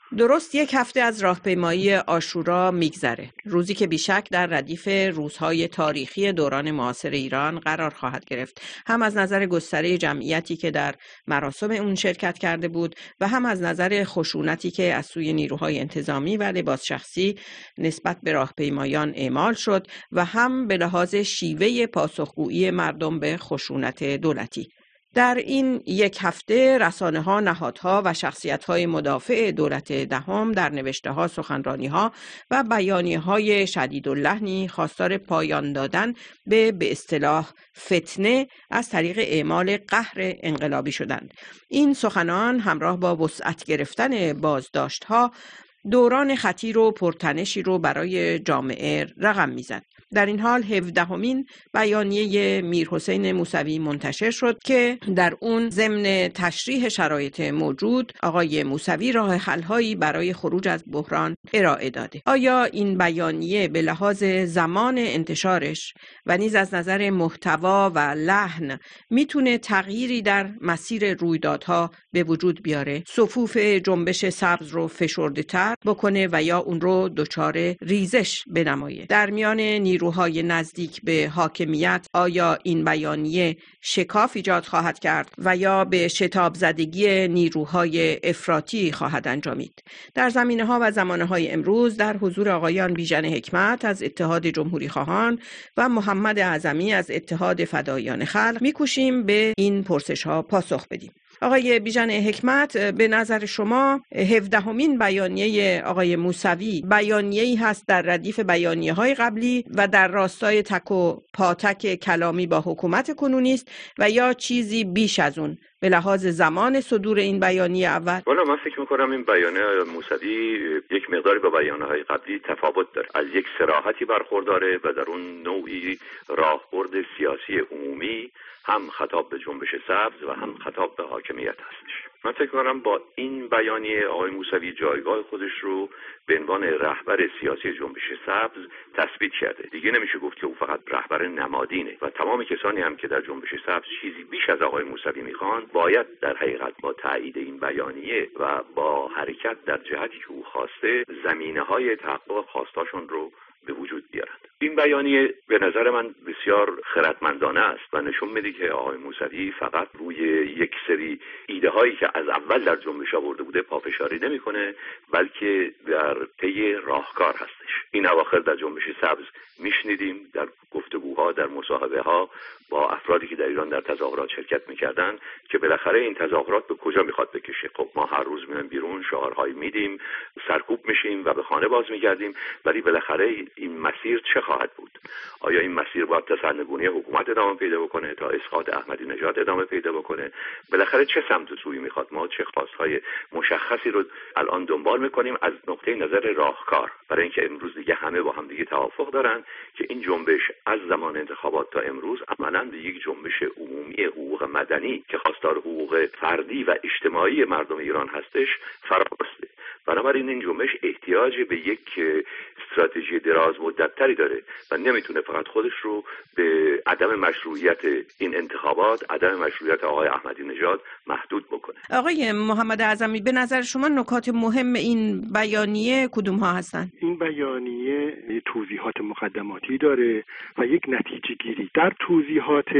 درست یک هفته از راهپیمایی عاشورا میگذره، روزی که بیشک در ردیف روزهای تاریخی دوران معاصر ایران قرار خواهد گرفت، هم از نظر گستره جمعیتی که در مراسم اون شرکت کرده بود و هم از نظر خشونتی که از سوی نیروهای انتظامی و لباس شخصی نسبت به راهپیمایان اعمال شد و هم به لحاظ شیوه پاسخگویی مردم به خشونت دولتی. در این یک هفته رسانه‌ها، نهادها و شخصیت‌های مدافع دولت دهم در نوشته‌ها، سخنرانی‌ها و بیانیه‌های شدیداللحنی خواستار پایان دادن به اصطلاح فتنه از طریق اعمال قهر انقلابی شدند. این سخنان همراه با وسعت گرفتن بازداشت‌ها دوران خطیر و پرتنشی رو برای جامعه رقم میزد. در این حال 17مین بیانیه میرحسین موسوی منتشر شد که در اون ضمن تشریح شرایط موجود آقای موسوی راه حل‌هایی برای خروج از بحران ارائه داده. آیا این بیانیه به لحاظ زمان انتشارش و نیز از نظر محتوا و لحن میتونه تغییری در مسیر رویدادها به وجود بیاره؟ صفوف جنبش سبز رو فشرده‌تر بکنه و یا اون رو دچار ریزش بنمایه؟ در میان نیروهای نزدیک به حاکمیت آیا این بیانیه شکاف ایجاد خواهد کرد و یا به شتاب زدگی نیروهای افراطی خواهد انجامید؟ در زمینه‌ها و زمانه‌های امروز در حضور آقایان بیژن حکمت از اتحاد جمهوری خواهان و محمد اعظمی از اتحاد فداییان خلق می‌کوشیم به این پرسش‌ها پاسخ بدیم. آقای بیژن حکمت، به نظر شما 17مین بیانیه آقای موسوی بیانیه‌ای هست در ردیف بیانیه‌های قبلی و در راستای تک و پاتک کلامی با حکومت کنونی است و یا چیزی بیش از اون به لحاظ زمان صدور این بیانیه اول؟ والا من فکر می‌کنم این بیانیه موسوی یک مقداری با بیانیه‌های قبلی تفاوت داره. از یک صراحتی برخورداره و در اون نوعی راهبرد سیاسی عمومی، هم خطاب به جنبش سبز و هم خطاب به حاکمیت هستش. من فکر کنم با این بیانیه آقای موسوی جایگاه خودش رو به عنوان رهبر سیاسی جنبش سبز تثبیت کرده. دیگه نمیشه گفت که او فقط رهبر نمادینه و تمام کسانی هم که در جنبش سبز چیزی بیش از آقای موسوی میخوان باید در حقیقت با تایید این بیانیه و با حرکت در جهتی که او خواسته زمینه‌های تحقق خواستاشون رو به وجود بیارند. این بیانیه به نظر من بسیار خردمندانه است و نشون میده که آقای موسوی فقط روی یک سری ایده هایی که از اول در جنبش آورده بوده پافشاری نمیکنه، بلکه در پی راهکار هستش. این اواخر در جنبش سبز میشنیدیم در گفتگوها، در مصاحبه ها با افرادی که در ایران در تظاهرات شرکت میکردن که بالاخره این تظاهرات به کجا میخواد بکشه. خب ما هر روز میایم بیرون، شعارهای میدیم، سرکوب میشیم و به خانه باز میگردیم، ولی بالاخره این مسیر چه خواهد بود؟ آیا این مسیر باید تا سرنگونی حکومت ادامه پیدا بکنه، تا اسقاط احمدی نژاد ادامه پیدا بکنه؟ بالاخره چه سمت و سویی میخواد؟ ما چه خواستهای مشخصی رو الان دنبال میکنیم از نقطه نظر راهکار، برای اینکه امروز دیگه همه با هم دیگه توافق دارن که این جنبش از زمان انتخابات تا امروز عملاً به یک جنبش عمومی حقوق مدنی که خواستار حقوق فردی و اجتماعی مردم ایران هستش فرارسته. بنابراین این جنبش احتیاج به یک استراتژی دراز مدت‌تری داره و نمیتونه فقط خودش رو به عدم مشروعیت این انتخابات، عدم مشروعیت آقای احمدی نژاد محدود بکنه. آقای محمد اعظمی، به نظر شما نکات مهم این بیانیه کدوم ها هستن؟ این بیانیه توضیحات مقدماتی داره و یک نتیجه گیری. در توضیحات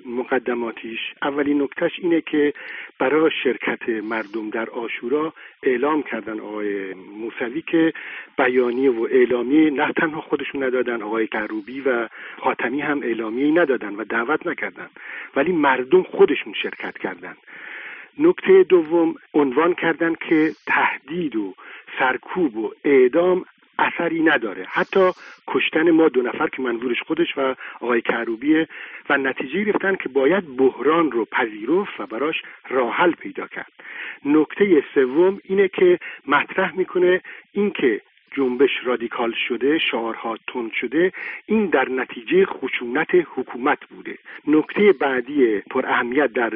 مقدماتیش اولین نکتهش اینه که برای شرکت مردم در عاشورا اعلام کردن آقای موسوی که بیانیه و اعلامیه نه تنها خودشون ندادن، آقای کروبی و خاتمی هم اعلامیه ندادن و دعوت نکردن، ولی مردم خودشون شرکت کردن. نکته دوم عنوان کردن که تهدید و سرکوب و اعدام اثری نداره، حتی کشتن ما 2 نفر که منظورش خودش و آقای کروبیه، و نتیجه گرفتن که باید بحران رو پذیرفت و براش راه حل پیدا کرد. نکته سوم اینه که مطرح میکنه این که جنبش رادیکال شده، شعارها تند شده، این در نتیجه خشونت حکومت بوده. نکته بعدی پر اهمیت در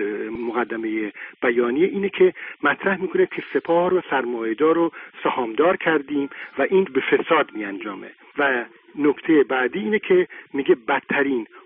مقدمه بیانیه اینه که مطرح میکنه که سپاه رو سرمایه‌دار رو سهامدار کردیم و این به فساد می انجامه. و نکته بعدی اینه که میگه بدترین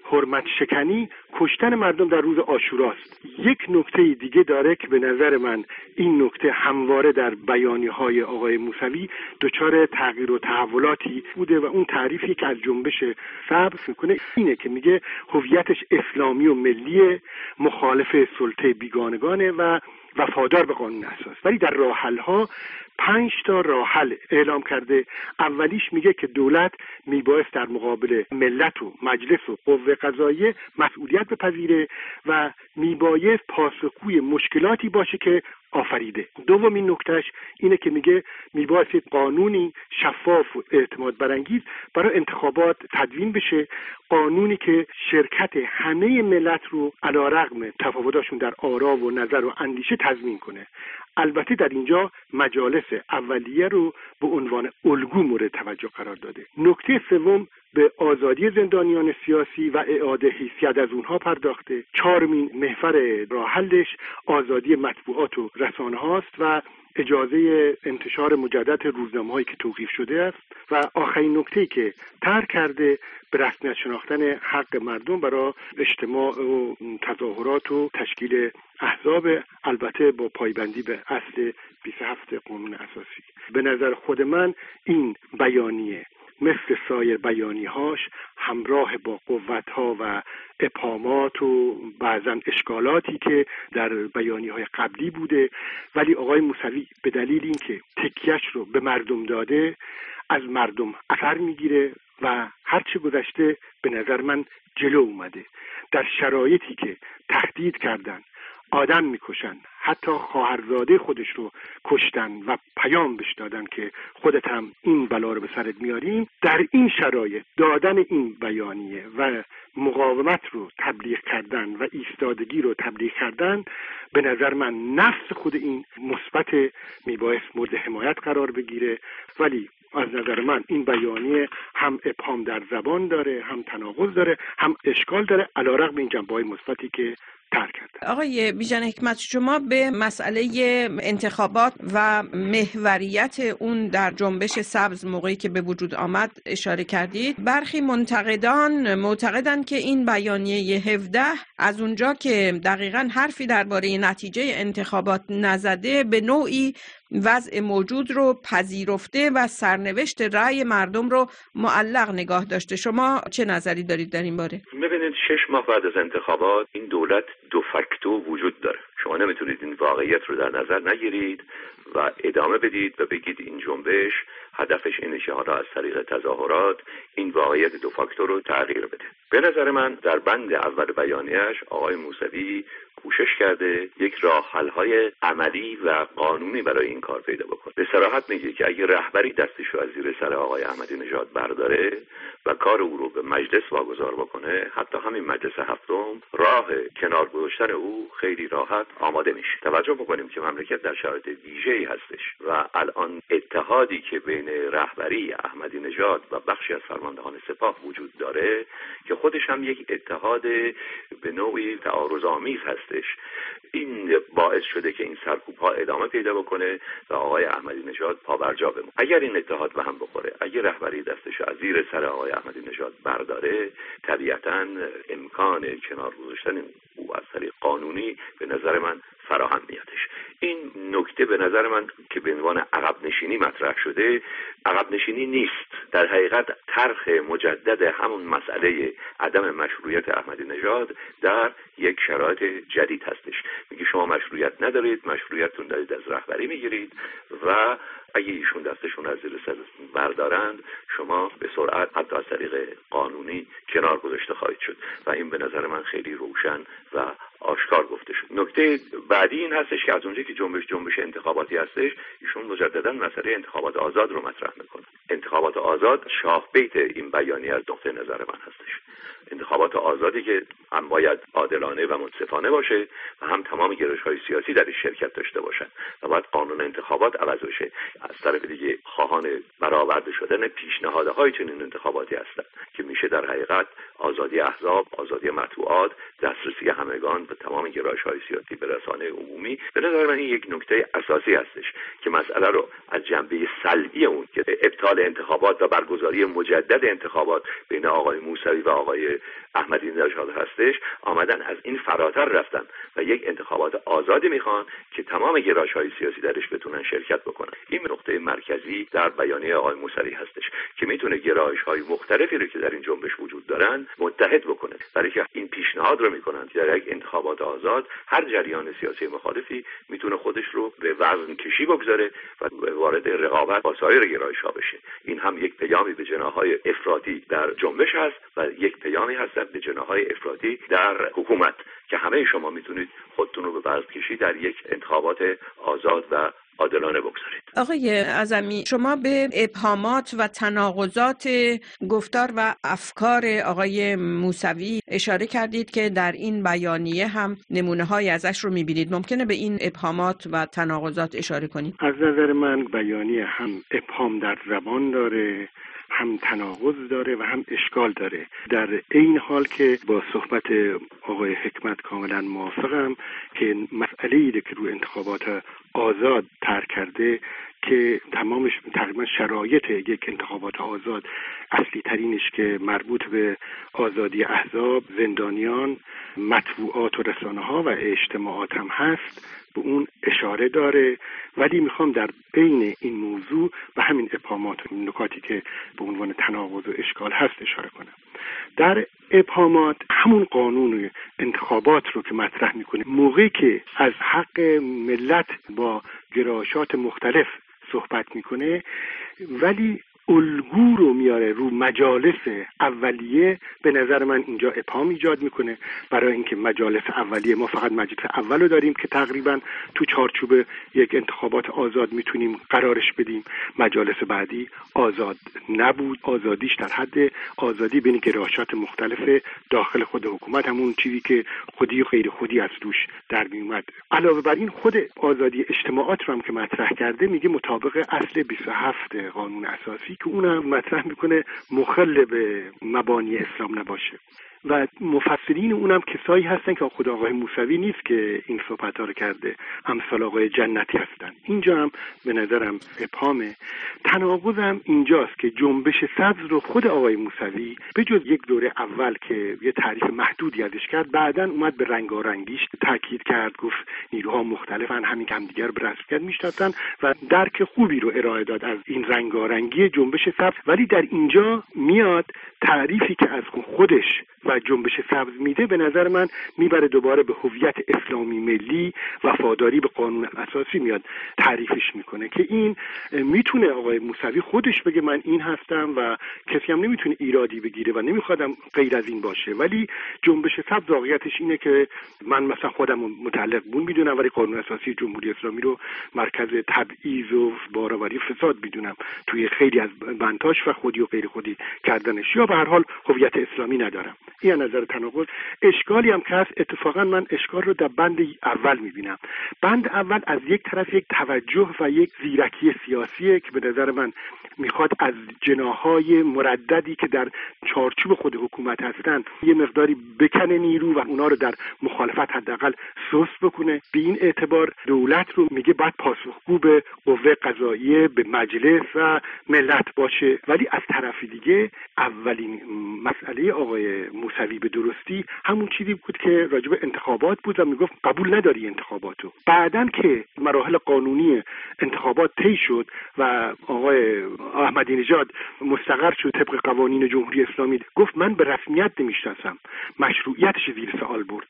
حرمت شکنی کشتن مردم در روز عاشوراست. یک نکته دیگه داره که به نظر من این نکته همواره در بیانیه‌های آقای موسوی دچار تغییر و تحولاتی بوده و اون تعریفی که از جنبش سبز میکنه اینه که میگه هویتش اسلامی و ملی، مخالف سلطه بیگانگانه و وفادار به قانون اساس. ولی در راه حل‌ها 5 تا راه حل اعلام کرده. اولیش میگه که دولت میبایست در مقابل ملت و مجلس و قوه قضاییه مسئولیت بپذیره و میبایست پاسخگوی مشکلاتی باشه که آفریده. دومین نکتهش اینه که میگه میبایست قانونی شفاف و اعتماد برانگیز برای انتخابات تدوین بشه، قانونی که شرکت همه ملت رو علیرغم تفاوتاشون در آرا و نظر و اندیشه تضمین کنه. البته در اینجا مجالس اولیه رو به عنوان الگو مورد توجه قرار داده. نکته سوم به آزادی زندانیان سیاسی و اعاده حیثیت از اونها پرداخته. چهارمین محور راه حلش آزادی مطبوعات و رسانه هاست و اجازه انتشار مجدد روزنامه‌هایی که توقیف شده است و آخرین نکته‌ای که طرح کرده به رسمیت شناختن حق مردم برای اجتماع و تظاهرات و تشکیل احزاب، البته با پایبندی به اصل 27 قانون اساسی. به نظر خود من این بیانیه مثل سایر بیانیهاش همراه با قوت‌ها و ابهامات و بعضاً اشکالاتی که در بیانیه‌های قبلی بوده، ولی آقای موسوی به دلیل اینکه تکیه‌اش رو به مردم داده از مردم اثر میگیره و هرچه گذشته به نظر من جلو اومده. در شرایطی که تهدید کردن، آدم میکشن، حتی خواهرزاده خودش رو کشتن و پیام بهش دادن که خودت هم این بلا رو به سرت میاریم، در این شرایط دادن این بیانیه و مقاومت رو تبلیغ کردن و ایستادگی رو تبلیغ کردن به نظر من نفس خود این مثبت میبایست مورد حمایت قرار بگیره. ولی از نظر من این بیانیه هم ابهام در زبان داره، هم تناقض داره، هم اشکال داره، علیرغم این جنبه‌های مثبتی که طرح کرده. آقای بیژن حکمت، شما به مسئله انتخابات و محوریت اون در جنبش سبز موقعی که به وجود آمد اشاره کردید. برخی معتقدن که این بیانیه 17 از اونجا که دقیقاً حرفی درباره نتیجه انتخابات نزده به نوعی وضع موجود رو پذیرفته و سرنوشت رأی مردم رو معلق نگاه داشته. شما چه نظری دارید در این باره؟ ببینید 6 ماه بعد از انتخابات این دولت دو فاکتو وجود داره. شما نمیتونید این واقعیت رو در نظر نگیرید و ادامه بدید و بگید این جنبش هدفش اینه که حالا از طریق تظاهرات این واقعیت دو فاکتور رو تغییر بده. به نظر من در بند اول بیانیه‌اش آقای موسوی کوشش کرده یک راه حل‌های عملی و قانونی برای این کار پیدا بکنه. به صراحت میگه که اگه رهبری دستش رو از زیر سر آقای احمدی نژاد برداره و کار او رو به مجلس واگذار بکنه، حتی همین مجلس هفتم راه کنار گذاشتن او خیلی راحت آماده میشه. توجه بکنیم که مملکت در شرایط ویژه‌ای هستش و الان اتحادی که بین رهبری احمدی نژاد و بخشی از فرماندهان سپاه وجود داره که خودش هم یک اتحاد به نوعی تعارض‌آمیز هستش، این باعث شده که این سرکوب‌ها ادامه پیدا بکنه و آقای احمدی نژاد پابرجا بمونه. اگر این اتحاد به هم بخوره، اگر رهبری دستش از زیر سر آقای احمدی نژاد برداره، طبیعتاً امکان کنار گذاشتن او از طریق قانونی به نظر من فراهم میادش. این نکته به نظر من که به عنوان عقب نشینی مطرح شده، عقب نشینی نیست، در حقیقت طرح مجدد همون مسئله عدم مشروعیت احمدی نژاد در یک شرایط جدید هستش. میگه شما مشروعیت ندارید، مشروعیتتون دارید از رهبری میگیرید و اگه ایشون دستشون از زیر سرتون بردارند، شما به سرعت حتی از طریق قانونی کنار گذاشته خواهید شد و این به نظر من خیلی روشن و آشکار گفته شد. نکته بعدی این هستش که از اونجایی که جنبش انتخاباتی هستش، ایشون مجددا مسئله انتخابات آزاد رو مطرح میکنه. انتخابات آزاد شاه بیت این بیانیه از نقطه نظر من هستش. انتخابات آزادی که هم باید عادلانه و منصفانه باشه و هم تمام گرایش‌های سیاسی درش شرکت داشته باشن و باید قانون انتخابات عوض بشه. از طرف دیگه خواهان برآورده شدن پیشنهادهای چنین انتخاباتی هستند که میشه در حقیقت آزادی احزاب، آزادی مطبوعات، دسترسی همگان به تمام گرایش‌های سیاسی به رسانه عمومی. به نظر من این یک نکته اساسی هستش که مسئله رو از جنبه سلبی اون که ابطال انتخابات و برگزاری مجدد انتخابات بین آقای موسوی و آقای احمدی نژاد هستش، آمدن از این فراتر رفتن و یک انتخابات آزادی میخوان که تمام گرایش‌های سیاسی درش بتونن شرکت بکنن. این نقطه مرکزی در بیانیه آقای موسوی هستش که میتونه گرایش‌های مختلفی رو که در این جنبش وجود دارن متحد بکنه. برای که این پیشنهاد رو میکنن که در یک انتخابات آزاد هر جریان سیاسی مخالفی میتونه خودش رو به وزن کشی بگذاره و وارد رقابت با سایر گرایش‌ها بشه. این هم یک پیامی به جناح‌های افراطی در جنبش هست و یک پیامی هست به جناح‌های افراطی در حکومت که همه شما میتونید خودتون رو به وزن کشی در یک انتخابات آزاد و عادلانه بگذارید. آقای اعظمی، شما به ابهامات و تناقضات گفتار و افکار آقای موسوی اشاره کردید که در این بیانیه هم نمونه‌های ازش رو می‌بینید. ممکنه به این ابهامات و تناقضات اشاره کنید؟ از نظر من بیانیه هم ابهام در زبان داره، هم تناقض داره و هم اشکال داره. در این حال که با صحبت آقای حکمت کاملا موافقم که مسئله‌ای که روی انتخابات آزاد طرح کرده که تمامش تقریبا شرایط یک انتخابات آزاد اصلی ترینش که مربوط به آزادی احزاب، زندانیان، مطبوعات و رسانه‌ها و اجتماعات هم هست، به اون اشاره داره. ولی میخوام در بین این موضوع و همین ابهامات و نکاتی که به عنوان تناقض و اشکال هست اشاره کنم. در ابهامات همون قانون انتخابات رو که مطرح میکنه، موقعی که از حق ملت با گرایشات مختلف صحبت میکنه ولی الگو رو میاره رو مجالس اولیه، به نظر من اینجا ابهام ایجاد میکنه. برای اینکه مجالس اولیه ما فقط مجلس اول رو داریم که تقریبا تو چارچوب یک انتخابات آزاد میتونیم قرارش بدیم. مجالس بعدی آزاد نبود، آزادیش در حد آزادی بین گرایشات مختلف داخل خود حکومت، همون چیزی که خودی و غیر خودی از توش در میومد. علاوه بر این خود آزادی اجتماعات رو هم که مطرح کرده میگه مطابق اصل 27 قانون اساسی که اونم مطرح میکنه مخل به مبانی اسلام نباشه و مفسرین اونم کسایی هستن که خود آقای موسوی نیست که این صحبت‌ها رو کرده، امثال آقای جنتی هستن. اینجا هم به نظرم ابهامه. تناقض هم اینجاست که جنبش سبز رو خود آقای موسوی به جز یک دوره اول که یه تعریف محدودی ازش کرد، بعداً اومد به رنگارنگیش تاکید کرد، گفت نیروها مختلفن، همین همدیگر به رسمیت میشناسن و درک خوبی رو ارائه داد از این رنگارنگی جنبش سبز. ولی در اینجا میاد تعریفی که از خودش و جنبش سبز میده، به نظر من میبره دوباره به هویت اسلامی ملی، وفاداری به قانون اساسی میاد تعریفش میکنه که این میتونه آقای موسوی خودش بگه من این هستم و کسی هم نمیتونه ایرادی بگیره و نمیخوادم غیر از این باشه. ولی جنبش سبز واقعیتش اینه که من مثلا خودم متعلق بون میدونم ولی قانون اساسی جمهوری اسلامی رو مرکز تبعیض و بارآوری فساد میدونم توی خیلی از بندهاش و خودی و غیر خودی کردنش، یا به هر حال هویت اسلامی ندارم. این نظر تناقض. اشکالی هم که هست، اتفاقا من اشکال رو در بند اول میبینم. بند اول از یک طرف یک توجه و یک زیرکی سیاسیه که به نظر من میخواد از جناحهای مرددی که در چارچوب خود حکومت هستن یه مقداری بکنه نیرو و اونا رو در مخالفت حداقل سست بکنه. به این اعتبار دولت رو میگه باید پاسخگو به قوه قضاییه، به مجلس و ملت باشه. ولی از طرف دیگه اولین مسئله آقای موسوی به درستی همون چیزی بود که راجب انتخابات بود و میگفت قبول نداری انتخاباتو. بعدن که مراحل قانونی انتخابات طی شد و آقای احمدی نژاد مستقر شد طبق قوانین جمهوری اسلامی، گفت من به رسمیت نمیشناسم، مشروعیتش زیر سوال برد.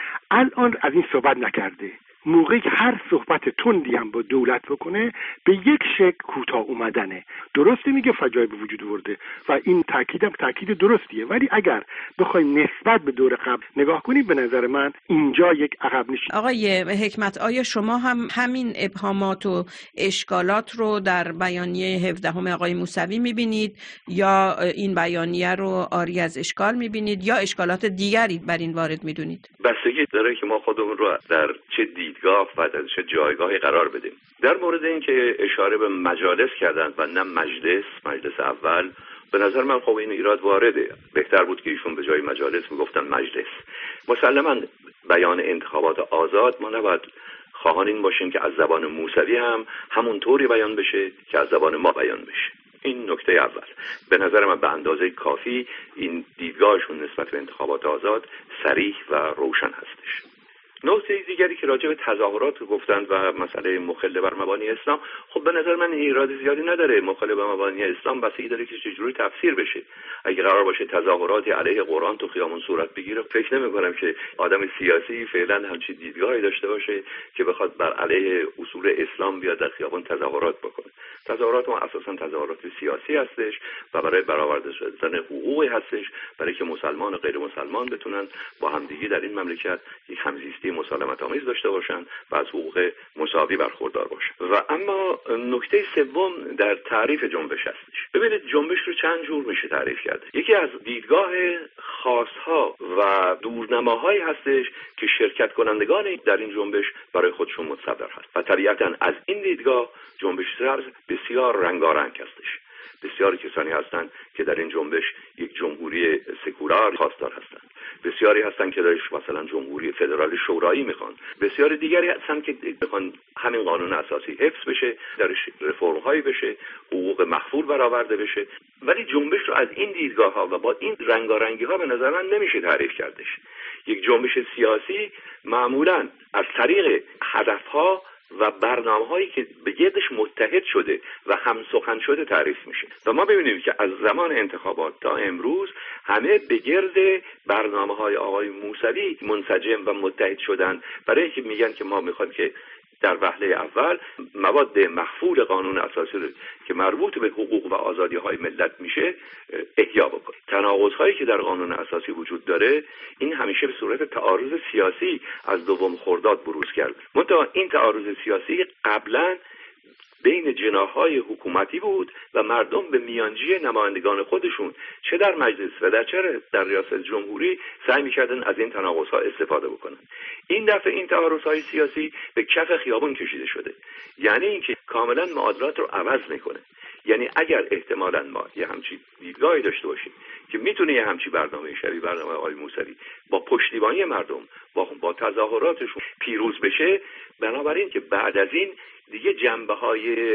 الان از این صحبت نکرده. موقعی که هر صحبت تندی هم با دولت بکنه به یک شکل کوتاه اومدنه. درسته میگه فجایع به وجود آورده و این تاکید درستیه، ولی اگر بخوایم نسبت به دور قبل نگاه کنیم به نظر من اینجا یک عقب نشینی. آقای حکمت، آیا شما هم همین ابهامات و اشکالات رو در بیانیه 17 آقای موسوی میبینید یا این بیانیه رو عاری از اشکال میبینید یا اشکالات دیگری بر این وارد میدونید؟ بستگی داره که ما خودمون رو در چه دیدگاه و در چه جایگاهی قرار بدیم. در مورد این که اشاره به مجالس کردن و نه مجلس اول، به نظر من خب این ایراد وارده. بهتر بود که ایشون به جای مجالس میگفتن مجلس. مسلماً بیان انتخابات آزاد ما نباید خواهان این باشیم که از زبان موسوی هم همون طوری بیان بشه که از زبان ما بیان بشه. این نکته اول. به نظر من به اندازه کافی این دیدگاهشون نسبت به انتخابات آزاد صریح و روشن هستش. نکته دیگری که راجع به تظاهرات گفتند و مسئله مخل بر مبانی اسلام، خب به نظر من ایراد زیادی نداره. مخل بر مبانی اسلام بسیاری داره که چجوری تفسیر بشه. اگه قرار باشه تظاهرات علیه قرآن تو خیابون صورت بگیره، فکر نمی‌کنم که آدم سیاسی فعلا همچین دیدگاهی داشته باشه که بخواد بر علیه اصول اسلام بیاد در خیابون تظاهرات بکنه. تظاهرات ما اساساً تظاهرات سیاسی هستش و برای برآورده شدن حقوقی هستش، برای که مسلمان و غیر مسلمان بتونن با همدیگه در این مملکت یک همزیستی مسالمت آمیز داشته باشن و از حقوق مساوی برخوردار باشن. و اما نکته سوم در تعریف جنبش هستش. ببینید جنبش رو چند جور میشه تعریف کرد. یکی از دیدگاه خاص‌ها و دورنماهایی هستش که شرکت کنندگان در این جنبش برای خودشون متصور هست و طبیعتاً از این دیدگاه جنبش سبز بسیار رنگارنگ هستش. بسیاری کسانی هستند که در این جنبش یک جمهوری سکولار خواستار هستند. بسیاری هستند که درش مثلا جمهوری فدرال شورایی میخوان. بسیاری دیگری هستند که میخوان همین قانون اساسی حفظ بشه، درش رفرم هایی بشه، حقوق مخفول برآورده بشه. ولی جنبش رو از این دیدگاه ها و با این رنگارنگی ها به نظر من نمیشه تعریف کردش. یک جنبش سیاسی معمولاً از طریق هدف ها و برنامه‌هایی که به گردش متحد شده و همسخن شده تعریف میشه. و ما ببینیم که از زمان انتخابات تا امروز همه به گرد برنامه‌های آقای موسوی منسجم و متحد شدن، برای اینکه میگن که ما میخوایم که در وهله اول مواد مخفول قانون اساسی رو که مربوط به حقوق و آزادی‌های ملت میشه احیا بکنیم. تناقض‌هایی که در قانون اساسی وجود داره این همیشه به صورت تعارض سیاسی از دوم خرداد بروز کرد. منتها این تعارض سیاسی قبلا بین جناح‌های حکومتی بود و مردم به میانجی نمایندگان خودشون چه در مجلس و چه در ریاست جمهوری سعی می‌کردن از این تناقض‌ها استفاده بکنن. این دفعه این تعارض‌های سیاسی به کف خیابون کشیده شده. یعنی اینکه کاملا معادلات رو عوض میکنه. یعنی اگر احتمالاً ما یه همچین دیدگاهی داشته باشیم که میتونه یه همچین برنامه شبیه برنامه آقای موسوی با پشتیبانی مردم با تظاهراتشون پیروز بشه، بنابراین که بعد از این دیگه جنبه‌های